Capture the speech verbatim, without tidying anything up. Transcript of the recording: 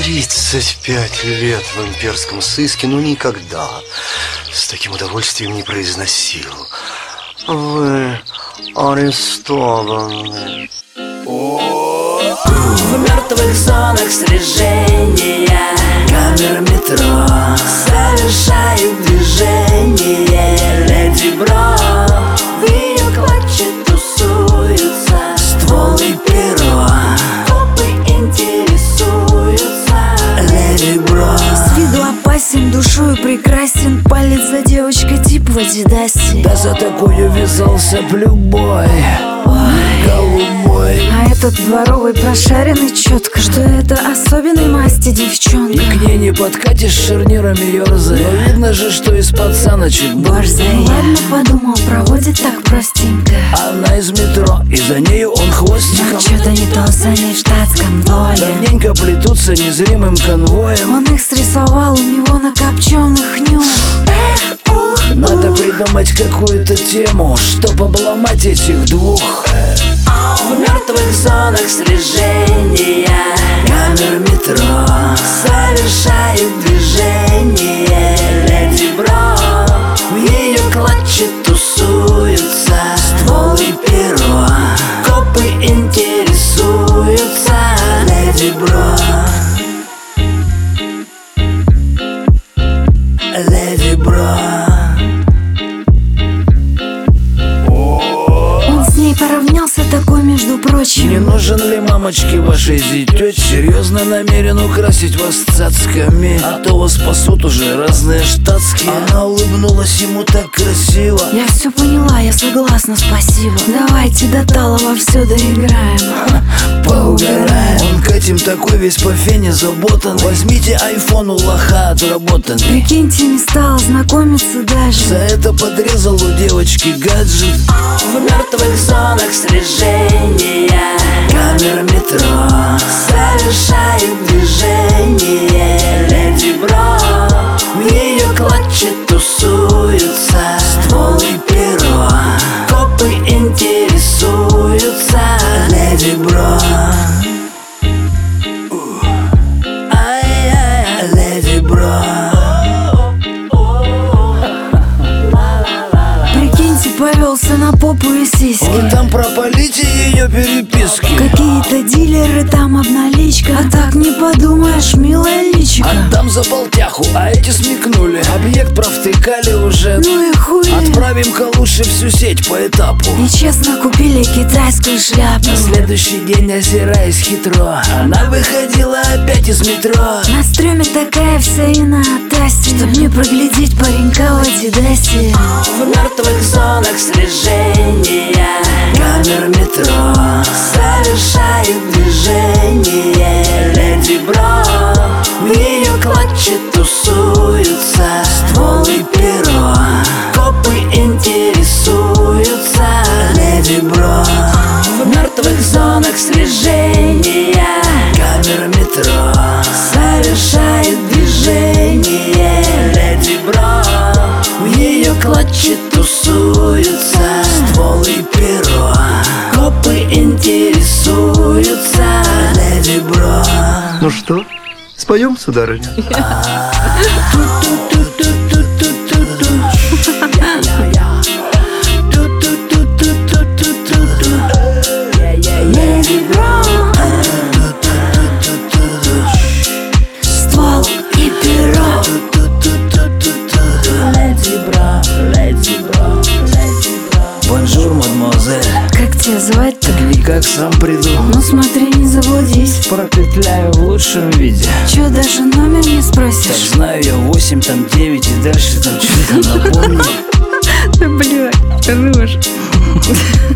тридцать пять лет в имперском сыске, но никогда с таким удовольствием не произносил: вы арестованы. В мертвых зонах слежения камер метро совершают движение. Леди Бро в ее клатче тусуются, ствол и перо, копы интересуются. Леди Бро с виду опасен, душою прекрасен, палец за девочкой тип в Адидасе. Да за такую вязался б любой голубой. А этот дворовый прошаренный четко, что это особенной масти девчонка. И к ней не подкатишь шарнирами ерзая, но видно же, что из пацаночек борзая. Ладно, подумал, проводит так простенько. Она из метро, и за нею он хвостиком. Но что-то не то, за ней в штатском доле. Давненько плетутся незримым конвоем. Он их срисовал у него на копченых нюх. Надо придумать какую-то тему, чтоб обломать этих двух. В мертвых зонах слежения камер метро совершают движение. Леди Бро в ее клатче тусуются, ствол и перо, копы интересуются. Леди Бро, Леди Бро. Поравнялся такой, между прочим. Не нужен ли мамочке вашей зятёть? Серьезно намерен украсить вас цацками, а то вас спасут уже разные штатские. Она улыбнулась ему так красиво. Я все поняла, я согласна, спасибо. Давайте до талого все доиграем. Поугараем. Он к этим такой весь по фене заботан. Возьмите айфон у лоха отработан. Прикиньте, не стала знакомиться даже. За это подрезал у девочки гаджет. В мертвых зонах слежения камер метро совершают движение. Леди Бро в ее клатче тусуются, ствол и перо, копы интересуются. Леди Бро, ай-яй, Леди Бро. Повелся на попу и сиськи. Вы там пропалите ее переписки. Какие-то дилеры там обналичка. А так не подумаешь, милая личика. Отдам за полтяху, а эти смекнули. Объект провтыкали уже. Ну и хуй. Отправим-ка лучше всю сеть по этапу. Нечестно купили китайскую шляпу. На следующий день, озираясь хитро, она выходила опять из метро. На стреме такая вся и на атасе, чтоб не проглядеть паренька в Адидасе. В мертвых зонах слежения камер метро совершают движение. Леди Бро в ее клатче тусуются, ствол и перо, копы интересуются. Леди Бро в мертвых зонах слежения камер метро совершают движение. Леди Бро в ее клатче тусуются, ствол и перо, копы интересуются. Леди Бро. Ну что, споем, сударыня? Леди Бро, ствол и перо. Леди Бро, Леди Бро, Леди Бро. Бонжур, мадемуазель. Как тебя звать-то? Никак сам приду. Ну смотри, не заблудись. Пропетляю в лучшем виде. Чё, даже номер не Так спросишь? знаю я восемь, там девять и дальше там что-то напомни. Да блядь, хорош.